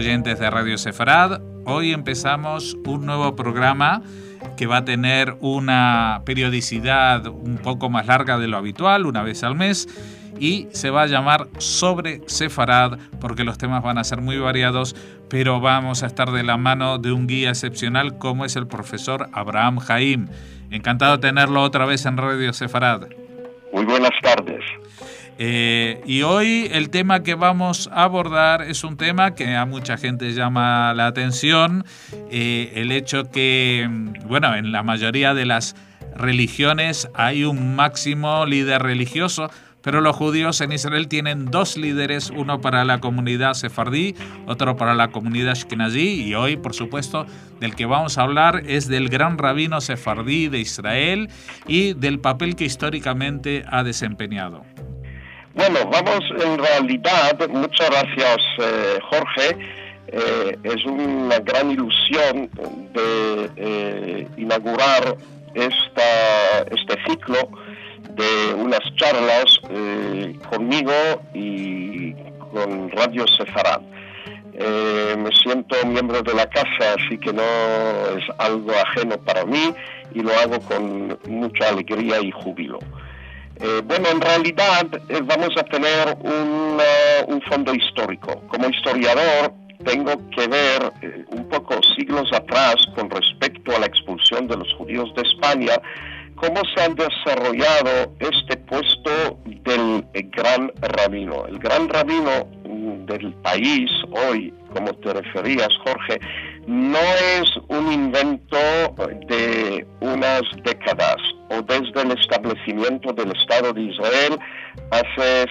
oyentes de Radio Sefarad. Hoy empezamos un nuevo programa que va a tener una periodicidad un poco más larga de lo habitual, una vez al mes, y se va a llamar Sobre Sefarad, porque los temas van a ser muy variados, pero vamos a estar de la mano de un guía excepcional como es el profesor Abraham Haim. Encantado de tenerlo otra vez en Radio Sefarad. Muy buenas tardes. Y hoy el tema que vamos a abordar es un tema que a mucha gente llama la atención, el hecho que, bueno, en la mayoría de las religiones hay un máximo líder religioso, pero los judíos en Israel tienen dos líderes, uno para la comunidad sefardí, otro para la comunidad ashkenazí, y hoy, por supuesto, del que vamos a hablar es del gran rabino sefardí de Israel y del papel que históricamente ha desempeñado. Bueno, vamos en realidad, muchas gracias Jorge, es una gran ilusión de inaugurar este ciclo de unas charlas conmigo y con Radio Sefarad. Me siento miembro de la casa, así que no es algo ajeno para mí y lo hago con mucha alegría y júbilo. Bueno, en realidad vamos a tener un fondo histórico. Como historiador tengo que ver un poco siglos atrás con respecto a la expulsión de los judíos de España, cómo se ha desarrollado este puesto del gran rabino. El gran rabino del país hoy, como te referías, Jorge, no es un invento de unas décadas o desde el establecimiento del Estado de Israel hace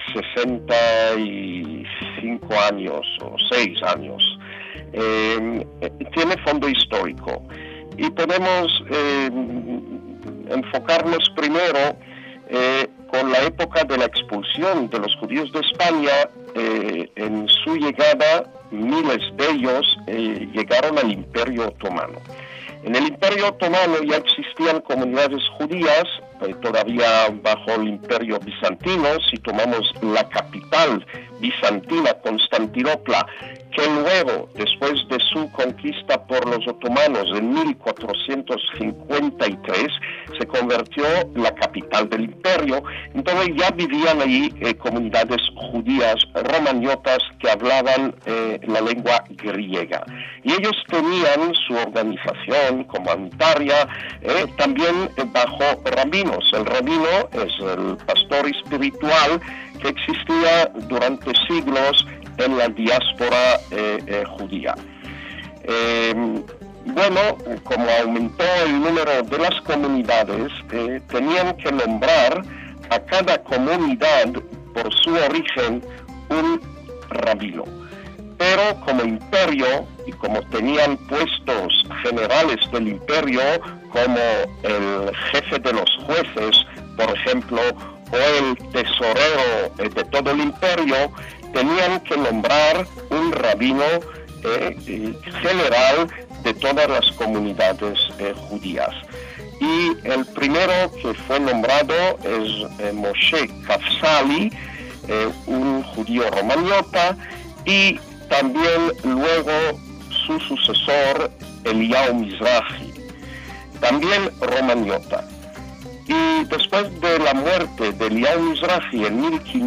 65 años o 6 años. Tiene fondo histórico y podemos enfocarnos primero con la época de la expulsión de los judíos de España. En su llegada, miles de ellos llegaron al Imperio Otomano. En el Imperio Otomano ya existían comunidades judías, todavía bajo el Imperio Bizantino. Si tomamos la capital bizantina, Constantinopla, que luego, después de su conquista por los otomanos en 1453, se convirtió en la capital del imperio. Entonces ya vivían allí comunidades judías romaniotas que hablaban la lengua griega. Y ellos tenían su organización comunitaria también bajo rabinos. El rabino es el pastor espiritual que existía durante siglos en la diáspora judía. Bueno, como aumentó el número de las comunidades, tenían que nombrar a cada comunidad por su origen un rabino. Pero como imperio, y como tenían puestos generales del imperio, como el jefe de los jueces, por ejemplo, o el tesorero de todo el imperio, tenían que nombrar un rabino general de todas las comunidades judías. Y el primero que fue nombrado es Moshe Kafsali, un judío romaniota, y también luego su sucesor Eliyahu Mizrahi, también romaniota. Y después de la muerte de Eliyahu Mizrahi en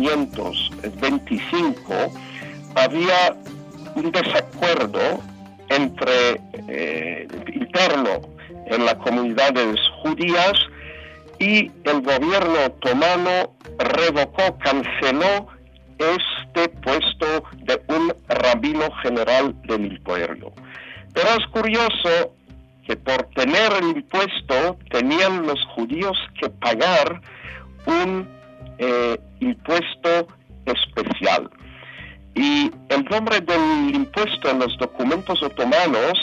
1525, había un desacuerdo interno en las comunidades judías, y el gobierno otomano revocó, canceló este puesto de un rabino general del imperio. Pero es curioso que por tener el impuesto tenían los judíos que pagar un impuesto especial. Y el nombre del impuesto en los documentos otomanos,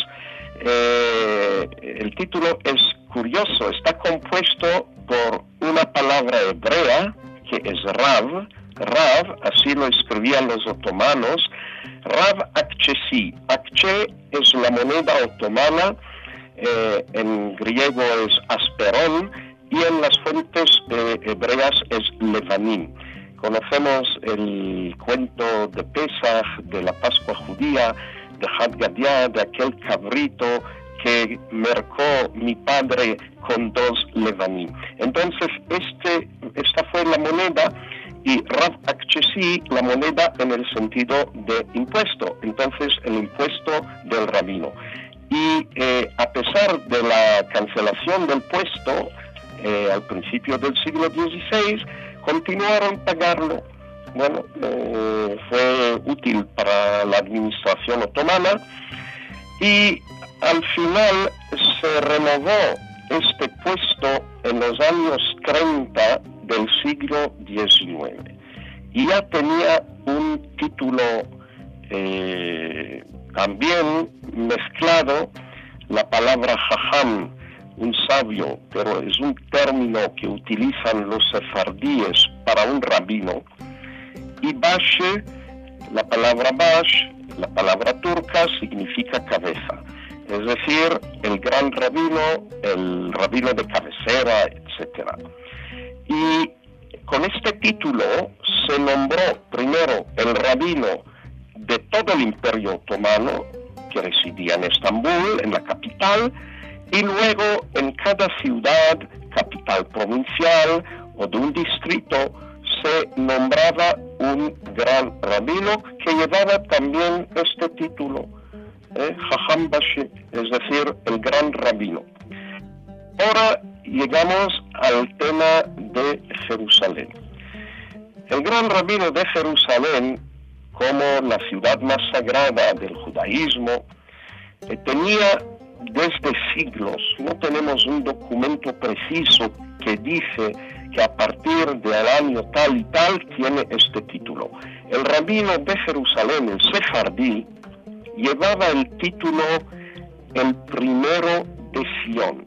el título es curioso, está compuesto por una palabra hebrea que es Rav, así lo escribían los otomanos, Rav Akchesi. Akche es la moneda otomana, en griego es asperón, y en las fuentes hebreas es levanim. Conocemos el cuento de Pesach, de la Pascua judía, de Had Gadya, de aquel cabrito que mercó mi padre con 2 levanim. Entonces, esta fue la moneda, y Rav Akchesi la moneda en el sentido de impuesto, entonces el impuesto del rabino. Y a pesar de la cancelación del puesto al principio del siglo XVI, continuaron pagarlo. Bueno, fue útil para la administración otomana, y al final se renovó este puesto en los años 30 del siglo XIX, y ya tenía un título también mezclado, la palabra jajam, un sabio, pero es un término que utilizan los sefardíes para un rabino, y Bashe, la palabra Bash, la palabra turca, significa cabeza, es decir, el gran rabino, el rabino de cabecera, etc. Y con este título se nombró primero el rabino de todo el Imperio Otomano, que residía en Estambul, en la capital, y luego en cada ciudad, capital provincial o de un distrito, se nombraba un gran rabino que llevaba también este título, Jajam Bashi, es decir, el gran rabino. Ahora llegamos al tema de Jerusalén. El gran rabino de Jerusalén, como la ciudad más sagrada del judaísmo, tenía desde siglos, no tenemos un documento preciso que dice que a partir del año tal y tal tiene este título. El rabino de Jerusalén, el sefardí, llevaba el título el primero de Sion,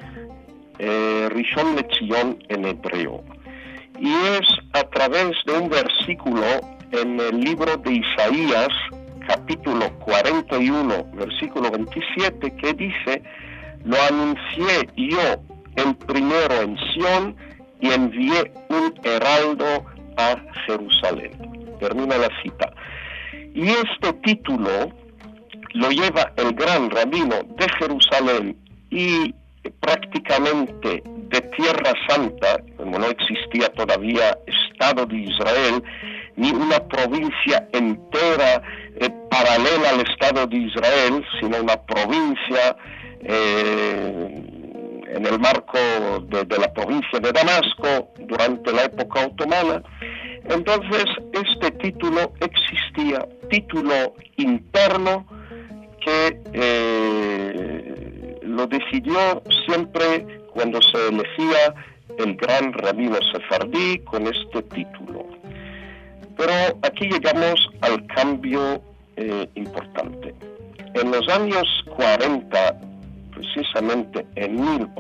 Rishon LeZion en hebreo, y es a través de un versículo en el libro de Isaías, capítulo 41, versículo 27, que dice: lo anuncié yo el primero en Sion y envié un heraldo a Jerusalén. Termina la cita. Y este título lo lleva el gran rabino de Jerusalén y prácticamente de Tierra Santa, como no existía todavía Estado de Israel, ni una provincia entera paralela al Estado de Israel, sino una provincia en el marco de la provincia de Damasco durante la época otomana. Entonces este título existía, título interno que lo decidió siempre cuando se elegía el gran rabino sefardí con este título. Pero aquí llegamos al cambio importante. En los años 40, precisamente en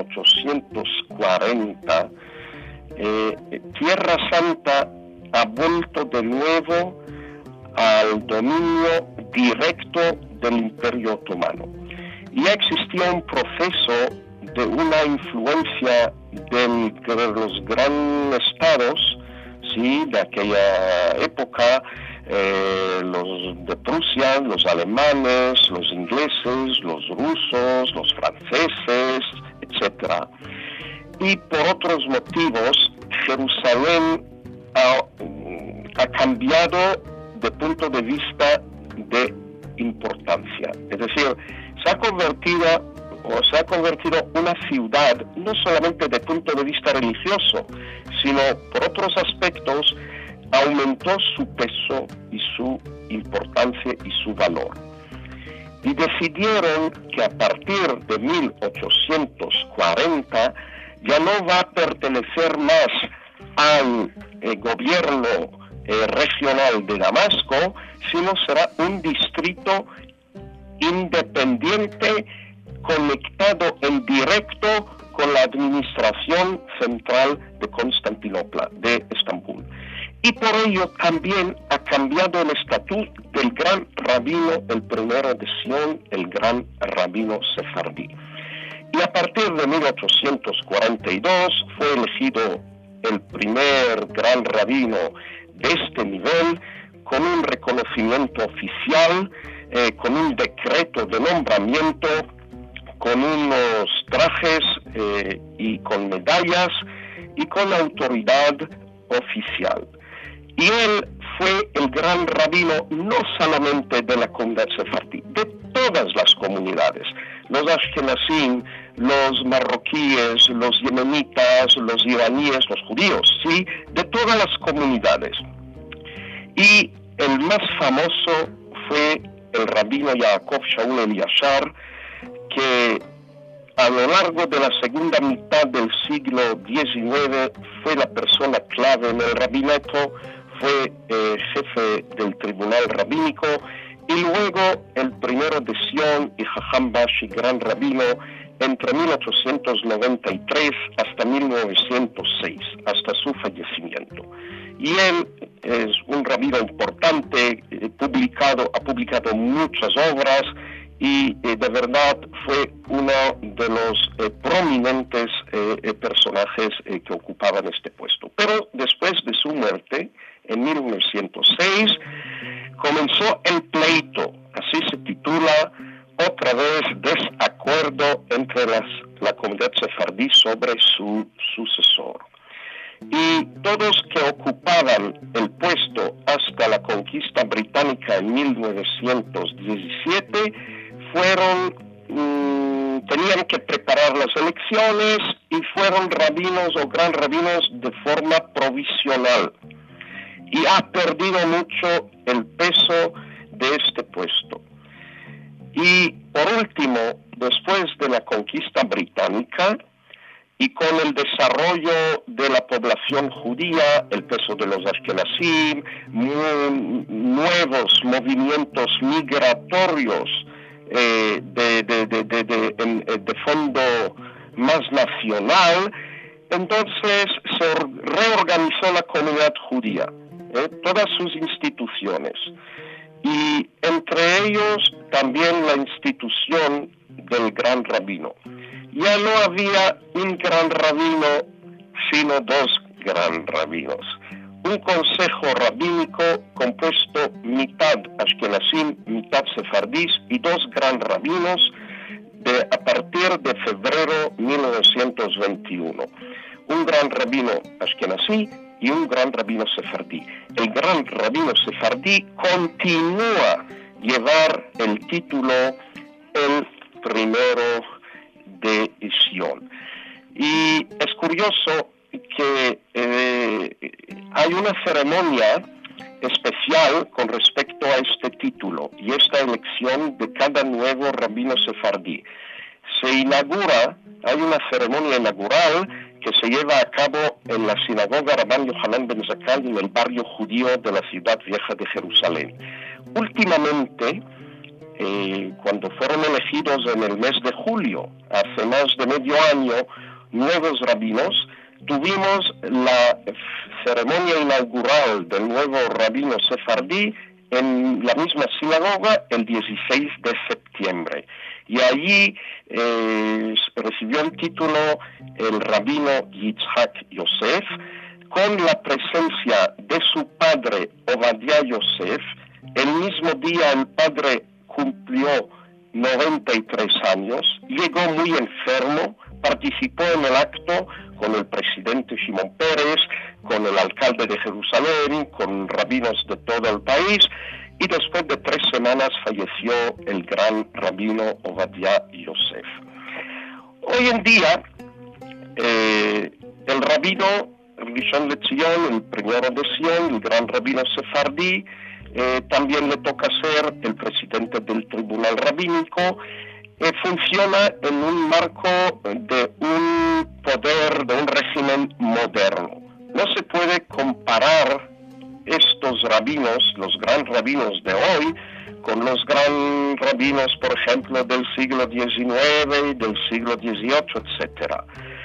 1840, Tierra Santa ha vuelto de nuevo al dominio directo del Imperio Otomano. Ya existía un proceso de una influencia de los grandes estados, ¿sí?, de aquella época, los de Prusia, los alemanes, los ingleses, los rusos, los franceses, etc. Y por otros motivos, Jerusalén ha cambiado de punto de vista de importancia. Es decir, se ha convertido una ciudad no solamente de punto de vista religioso, sino por otros aspectos aumentó su peso y su importancia y su valor. Y decidieron que a partir de 1840 ya no va a pertenecer más al gobierno regional de Damasco, sino será un distrito independiente conectado en directo con la administración central de Constantinopla, de Estambul. Y por ello también ha cambiado el estatus del gran rabino, el primero de Sion, el gran rabino sefardí. Y a partir de 1842 fue elegido el primer gran rabino de este nivel, con un reconocimiento oficial con un decreto de nombramiento, con unos trajes y con medallas y con autoridad oficial. Y él fue el gran rabino no solamente de la comunidad sefardí, de todas las comunidades, los ashkenazim, los marroquíes, los yemenitas, los iraníes, los judíos, ¿sí? De todas las comunidades. Y el más famoso fue el rabino Yaakov Shaul Eliashar, que a lo largo de la segunda mitad del siglo XIX fue la persona clave en el rabinato, fue jefe del tribunal rabínico y luego el primero de Sion y Jajam Bashi, gran rabino, entre 1893 hasta 1906, hasta su fallecimiento. Y él es un rabino importante, ha publicado muchas obras y de verdad fue uno de los prominentes personajes que ocupaban este puesto. Pero después de su muerte, en 1906, comenzó el pleito, así se titula, otra vez desacuerdo entre la comunidad sefardí sobre su sucesor. Y todos que ocupaban el puesto hasta la conquista británica en 1917 tenían que preparar las elecciones y fueron rabinos o gran rabinos de forma provisional. Y ha perdido mucho el peso de este puesto. Y por último, después de la conquista británica y con el desarrollo de la población judía, el peso de los ashkenazim, nuevos movimientos migratorios de fondo más nacional, entonces se reorganizó la comunidad judía, todas sus instituciones, y entre ellos también la institución del gran rabino. Ya no había un gran rabino, sino dos gran rabinos. Un consejo rabínico compuesto mitad ashkenazim, mitad sefardís y dos gran rabinos a partir de febrero 1921. Un gran rabino ashkenazí y un gran rabino sefardí. El gran rabino sefardí continúa llevar el título el primero de Sion. Y es curioso que hay una ceremonia especial con respecto a este título y esta elección de cada nuevo rabino sefardí. Hay una ceremonia inaugural que se lleva a cabo en la sinagoga Rabban Yohanan ben Zakkai en el barrio judío de la ciudad vieja de Jerusalén. Últimamente, cuando fueron elegidos en el mes de julio, hace más de medio año, nuevos rabinos, tuvimos la ceremonia inaugural del nuevo rabino sefardí en la misma sinagoga el 16 de septiembre. Y allí recibió el título el rabino Yitzhak Yosef, con la presencia de su padre Ovadia Yosef. El mismo día el padre cumplió 93 años, llegó muy enfermo, participó en el acto con el presidente Shimon Peres, con el alcalde de Jerusalén, con rabinos de todo el país, y después de 3 semanas falleció el gran rabino Ovadia Yosef. Hoy en día, el rabino Rishon LeZion, el primero de Sion, el gran rabino sefardí, también le toca ser el presidente del tribunal rabínico. Funciona en un marco de un poder, de un régimen moderno. No se puede comparar estos rabinos, los gran rabinos de hoy, con los gran rabinos, por ejemplo, del siglo XIX, del siglo XVIII, etc.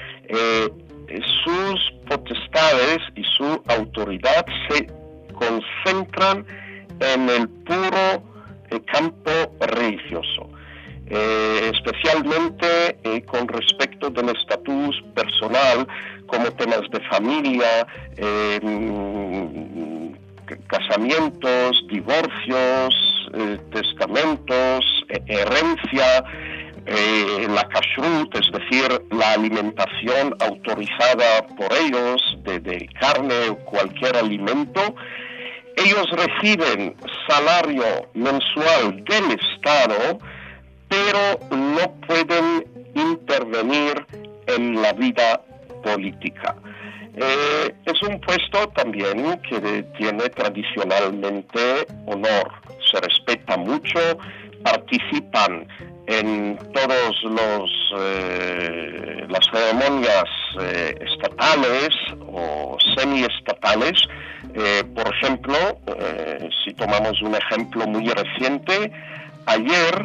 Sus potestades y su autoridad se concentran en el puro campo religioso, especialmente con respecto del estatus personal, como temas de familia, casamientos, divorcios, testamentos, herencia, la kashrut, es decir, la alimentación autorizada por ellos de carne o cualquier alimento. Ellos reciben salario mensual del Estado, pero no pueden intervenir en la vida política. Es un puesto también que tiene tradicionalmente honor, se respeta mucho, participan en todos las ceremonias estatales o semiestatales. Por ejemplo, si tomamos un ejemplo muy reciente, ayer,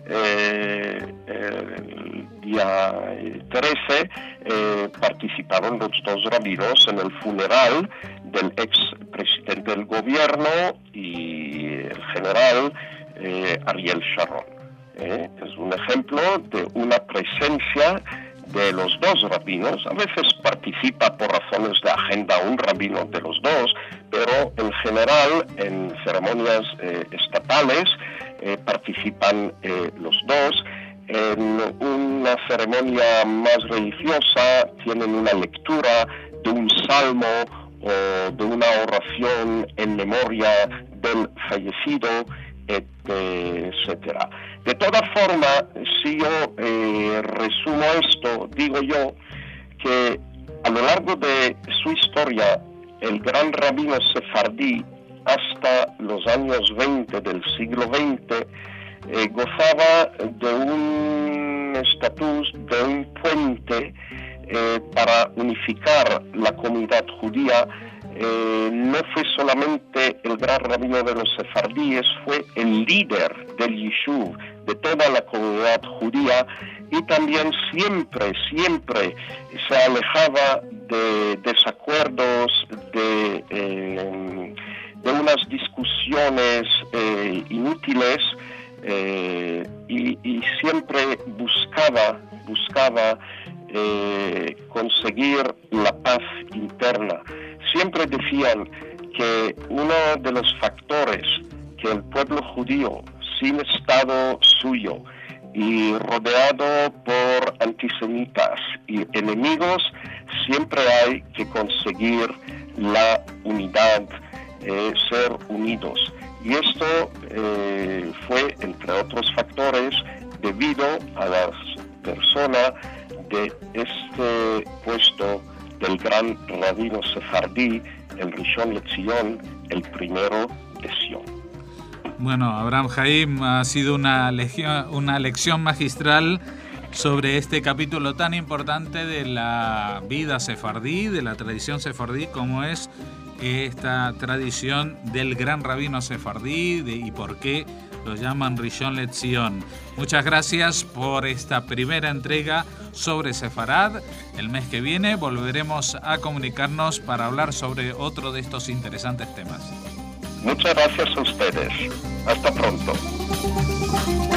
el día 13, participaron los dos rabinos en el funeral del ex presidente del gobierno y el general Ariel Sharon. Es un ejemplo de una presencia de los dos rabinos. A veces participa por razones de agenda un rabino de los dos, pero en general en ceremonias estatales participan los dos. En una ceremonia más religiosa tienen una lectura de un salmo o de una oración en memoria del fallecido, etcétera. De toda forma, si yo resumo esto, digo yo que a lo largo de su historia, el gran rabino sefardí, hasta los años 20 del siglo XX, gozaba de un estatus, de un puente para unificar la comunidad judía. No fue solamente el gran rabino de los sefardíes, fue el líder del Yishuv, de toda la comunidad judía, y también siempre se alejaba de desacuerdos, de unas discusiones inútiles, y siempre buscaba conseguir la paz interna. Siempre decían que uno de los factores que el pueblo judío, sin Estado suyo y rodeado por antisemitas y enemigos, siempre hay que conseguir la unidad, ser unidos. Y esto fue, entre otros factores, debido a la persona de este puesto del gran rabino sefardí, el Rishon LeZion, el primero de Sion. Bueno, Abraham Haim, ha sido una lección magistral sobre este capítulo tan importante de la vida sefardí, de la tradición sefardí, como es esta tradición del gran rabino sefardí y por qué lo llaman Rishon LeZion. Muchas gracias por esta primera entrega sobre Sefarad. El mes que viene volveremos a comunicarnos para hablar sobre otro de estos interesantes temas. Muchas gracias a ustedes. Hasta pronto.